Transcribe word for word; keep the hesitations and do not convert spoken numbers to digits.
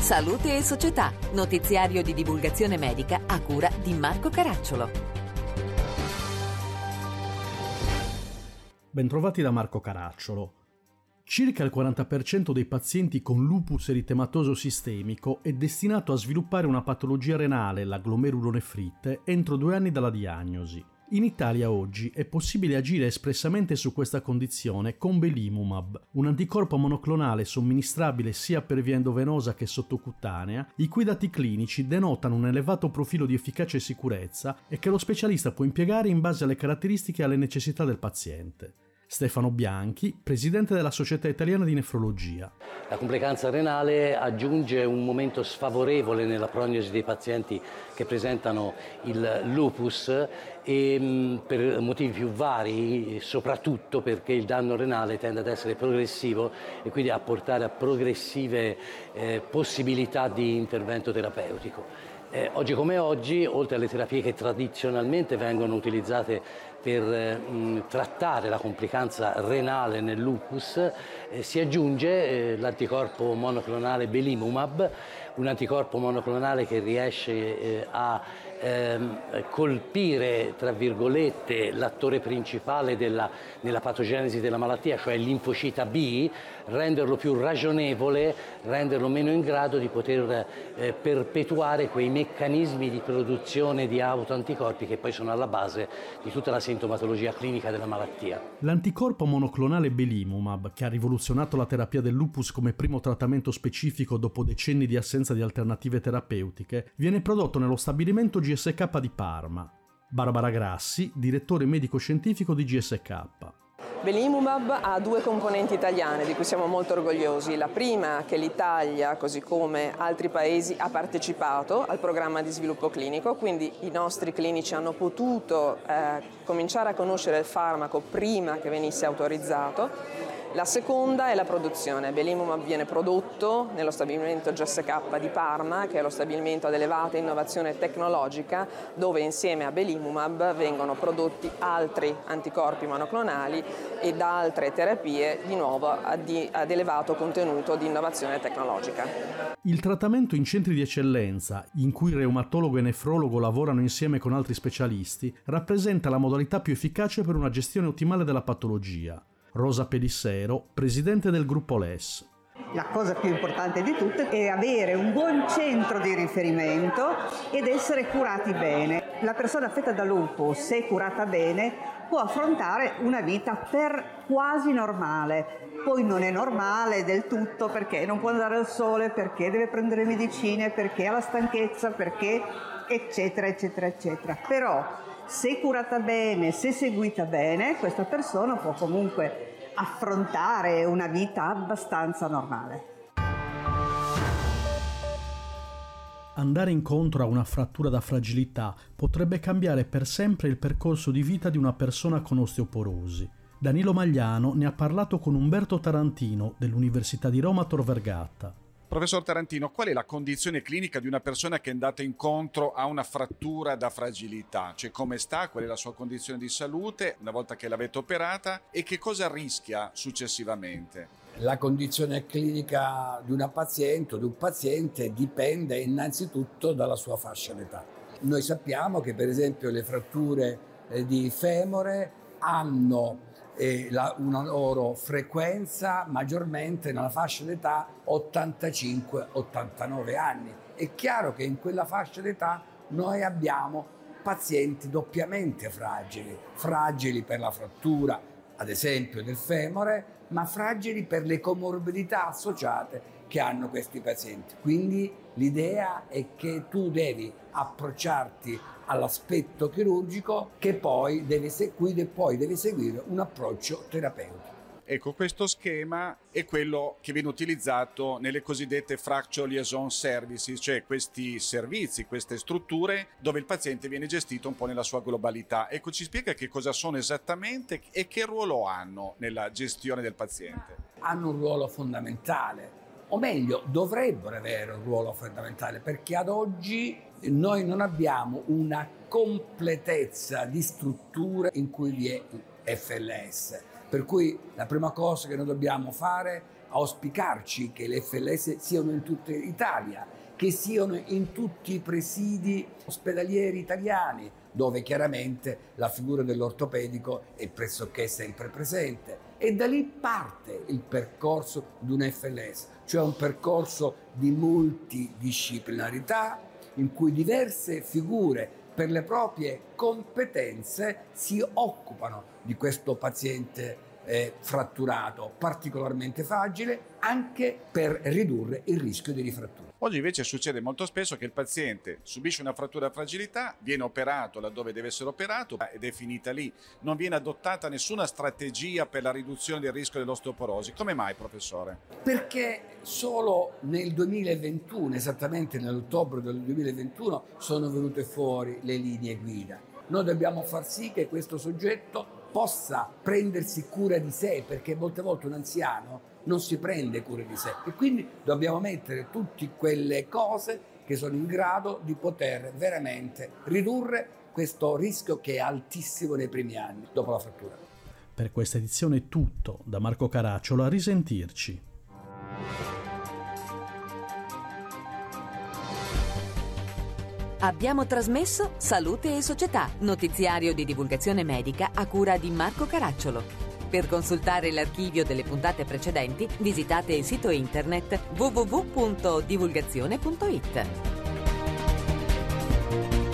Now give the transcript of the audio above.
Salute e Società, notiziario di divulgazione medica a cura di Marco Caracciolo. Bentrovati da Marco Caracciolo. Circa il quaranta per cento dei pazienti con lupus eritematoso sistemico è destinato a sviluppare una patologia renale, la glomerulonefrite, entro due anni dalla diagnosi. In Italia oggi è possibile agire espressamente su questa condizione con belimumab, un anticorpo monoclonale somministrabile sia per via endovenosa che sottocutanea, i cui dati clinici denotano un elevato profilo di efficacia e sicurezza e che lo specialista può impiegare in base alle caratteristiche e alle necessità del paziente. Stefano Bianchi, presidente della Società Italiana di Nefrologia. La complicanza renale aggiunge un momento sfavorevole nella prognosi dei pazienti che presentano il lupus e per motivi più vari, soprattutto perché il danno renale tende ad essere progressivo e quindi a portare a progressive eh, possibilità di intervento terapeutico. Eh, oggi come oggi, oltre alle terapie che tradizionalmente vengono utilizzate per eh, mh, trattare la complicanza renale nel lupus, eh, si aggiunge eh, l'anticorpo monoclonale belimumab, un anticorpo monoclonale che riesce eh, a ehm, colpire, tra virgolette, l'attore principale della, nella patogenesi della malattia, cioè il linfocita B, renderlo più ragionevole, renderlo meno in grado di poter eh, perpetuare quei meccanismi di produzione di autoanticorpi che poi sono alla base di tutta la sintomatologia clinica della malattia. L'anticorpo monoclonale belimumab, che ha rivoluzionato la terapia del lupus come primo trattamento specifico dopo decenni di assenza di alternative terapeutiche, viene prodotto nello stabilimento G S K di Parma. Barbara Grassi, direttore medico-scientifico di G S K. Belimumab ha due componenti italiane di cui siamo molto orgogliosi. La prima, che l'Italia, così come altri paesi, ha partecipato al programma di sviluppo clinico, quindi i nostri clinici hanno potuto eh, cominciare a conoscere il farmaco prima che venisse autorizzato. La seconda è la produzione. Belimumab viene prodotto nello stabilimento G S K di Parma, che è lo stabilimento ad elevata innovazione tecnologica, dove insieme a Belimumab vengono prodotti altri anticorpi monoclonali ed altre terapie di nuovo ad, ad elevato contenuto di innovazione tecnologica. Il trattamento in centri di eccellenza, in cui reumatologo e nefrologo lavorano insieme con altri specialisti, rappresenta la modalità più efficace per una gestione ottimale della patologia. Rosa Pelissero, presidente del gruppo L E S. La cosa più importante di tutte è avere un buon centro di riferimento ed essere curati bene. La persona affetta da lupus, se curata bene, può affrontare una vita per quasi normale. Poi non è normale del tutto perché non può andare al sole, perché deve prendere medicine, perché ha la stanchezza, perché eccetera eccetera eccetera. Però se curata bene, se seguita bene, questa persona può comunque affrontare una vita abbastanza normale. Andare incontro a una frattura da fragilità potrebbe cambiare per sempre il percorso di vita di una persona con osteoporosi. Danilo Magliano ne ha parlato con Umberto Tarantino dell'Università di Roma Tor Vergata. Professor Tarantino, qual è la condizione clinica di una persona che è andata incontro a una frattura da fragilità? Cioè come sta, qual è la sua condizione di salute una volta che l'avete operata e che cosa rischia successivamente? La condizione clinica di una paziente o di un paziente dipende innanzitutto dalla sua fascia d'età. Noi sappiamo che per esempio le fratture di femore hanno e la, una loro frequenza maggiormente nella fascia d'età ottantacinque ottantanove anni. È chiaro che in quella fascia d'età noi abbiamo pazienti doppiamente fragili, fragili per la frattura, ad esempio del femore, ma fragili per le comorbidità associate che hanno questi pazienti. Quindi l'idea è che tu devi approcciarti all'aspetto chirurgico che poi deve, seguire, poi deve seguire un approccio terapeutico. Ecco, questo schema è quello che viene utilizzato nelle cosiddette Fracture Liaison Services, cioè questi servizi, queste strutture dove il paziente viene gestito un po' nella sua globalità. Ecco, ci spiega che cosa sono esattamente e che ruolo hanno nella gestione del paziente? Hanno un ruolo fondamentale, o meglio, dovrebbero avere un ruolo fondamentale, perché ad oggi noi non abbiamo una completezza di strutture in cui vi è F L S. Per cui la prima cosa che noi dobbiamo fare è auspicarci che le F L S siano in tutta Italia, che siano in tutti i presidi ospedalieri italiani, dove chiaramente la figura dell'ortopedico è pressoché sempre presente. E da lì parte il percorso di un F L S, cioè un percorso di multidisciplinarità in cui diverse figure per le proprie competenze si occupano di questo paziente eh, fratturato, particolarmente fragile, anche per ridurre il rischio di rifrattura. Oggi invece succede molto spesso che il paziente subisce una frattura a fragilità, viene operato laddove deve essere operato ed è finita lì. Non viene adottata nessuna strategia per la riduzione del rischio dell'osteoporosi. Come mai, professore? Perché solo nel duemilaventuno, esattamente nell'ottobre del duemilaventuno, sono venute fuori le linee guida. Noi dobbiamo far sì che questo soggetto possa prendersi cura di sé, perché molte volte un anziano non si prende cura di sé e quindi dobbiamo mettere tutte quelle cose che sono in grado di poter veramente ridurre questo rischio che è altissimo nei primi anni dopo la frattura. Per questa edizione è tutto, da Marco Caracciolo, a risentirci. Abbiamo trasmesso Salute e Società, notiziario di divulgazione medica a cura di Marco Caracciolo. Per consultare l'archivio delle puntate precedenti, visitate il sito internet w w w punto divulgazione punto i t.